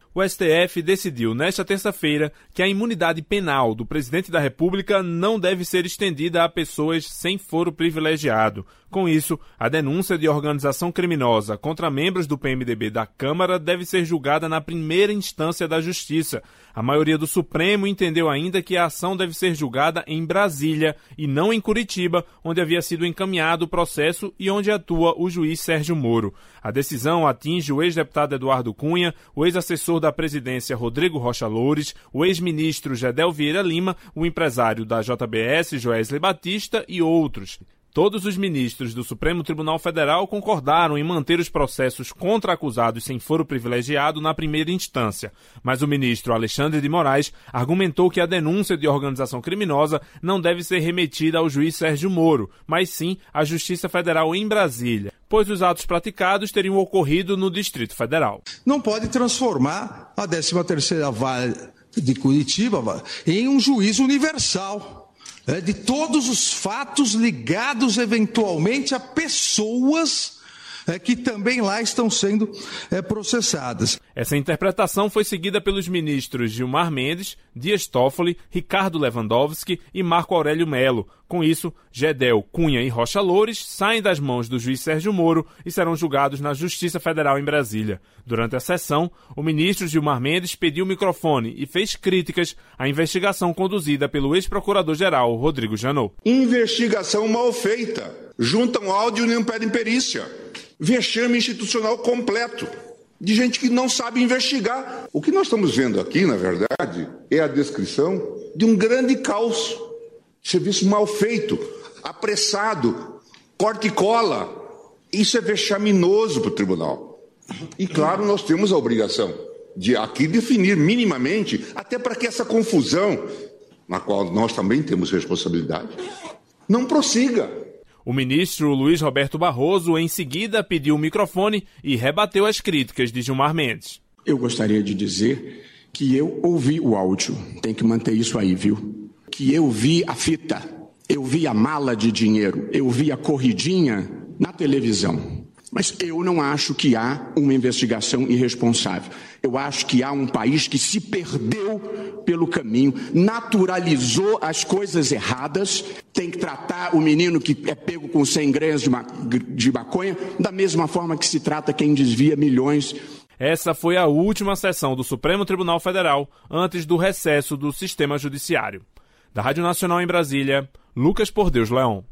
O STF decidiu nesta terça-feira que a imunidade penal do presidente da República não deve ser estendida a pessoas sem foro privilegiado. Com isso, a denúncia de organização criminosa contra membros do PMDB da Câmara deve ser julgada na primeira instância da Justiça. A maioria do Supremo entendeu ainda que a ação deve ser julgada em Brasília e não em Curitiba, onde havia sido encaminhado o processo e onde atua o juiz Sérgio Moro. A decisão atinge o ex-deputado Eduardo Cunha, o ex-assessor da presidência Rodrigo Rocha Loures, o ex-ministro Gedel Vieira Lima, o empresário da JBS Joesley Batista e outros. Todos os ministros do Supremo Tribunal Federal concordaram em manter os processos contra acusados sem foro privilegiado na primeira instância, mas o ministro Alexandre de Moraes argumentou que a denúncia de organização criminosa não deve ser remetida ao juiz Sérgio Moro, mas sim à Justiça Federal em Brasília, pois os atos praticados teriam ocorrido no Distrito Federal. Não pode transformar a 13ª Vara de Curitiba em um juiz universal de todos os fatos ligados eventualmente a pessoas que também lá estão sendo processadas. Essa interpretação foi seguida pelos ministros Gilmar Mendes, Dias Toffoli, Ricardo Lewandowski e Marco Aurélio Melo. Com isso, Gedel, Cunha e Rocha Loures saem das mãos do juiz Sérgio Moro e serão julgados na Justiça Federal em Brasília. Durante a sessão, o ministro Gilmar Mendes pediu o microfone e fez críticas à investigação conduzida pelo ex-procurador-geral Rodrigo Janot. Investigação mal feita. Juntam áudio e não pedem perícia. Vexame institucional completo, de gente que não sabe investigar. O que nós estamos vendo aqui, na verdade, é a descrição de um grande caos. Serviço mal feito, apressado, corte e cola. Isso é vexaminoso para o tribunal. E, claro, nós temos a obrigação de aqui definir minimamente, até para que essa confusão, na qual nós também temos responsabilidade, não prossiga. O ministro Luiz Roberto Barroso, em seguida, pediu o microfone e rebateu as críticas de Gilmar Mendes. Eu gostaria de dizer que eu ouvi o áudio, tem que manter isso aí, viu? Que eu vi a fita, eu vi a mala de dinheiro, eu vi a corridinha na televisão. Mas eu não acho que há uma investigação irresponsável. Eu acho que há um país que se perdeu pelo caminho, naturalizou as coisas erradas, tem que tratar o menino que é pego com 100 gramas de maconha da mesma forma que se trata quem desvia milhões. Essa foi a última sessão do Supremo Tribunal Federal antes do recesso do sistema judiciário. Da Rádio Nacional em Brasília, Lucas Por Deus Leão.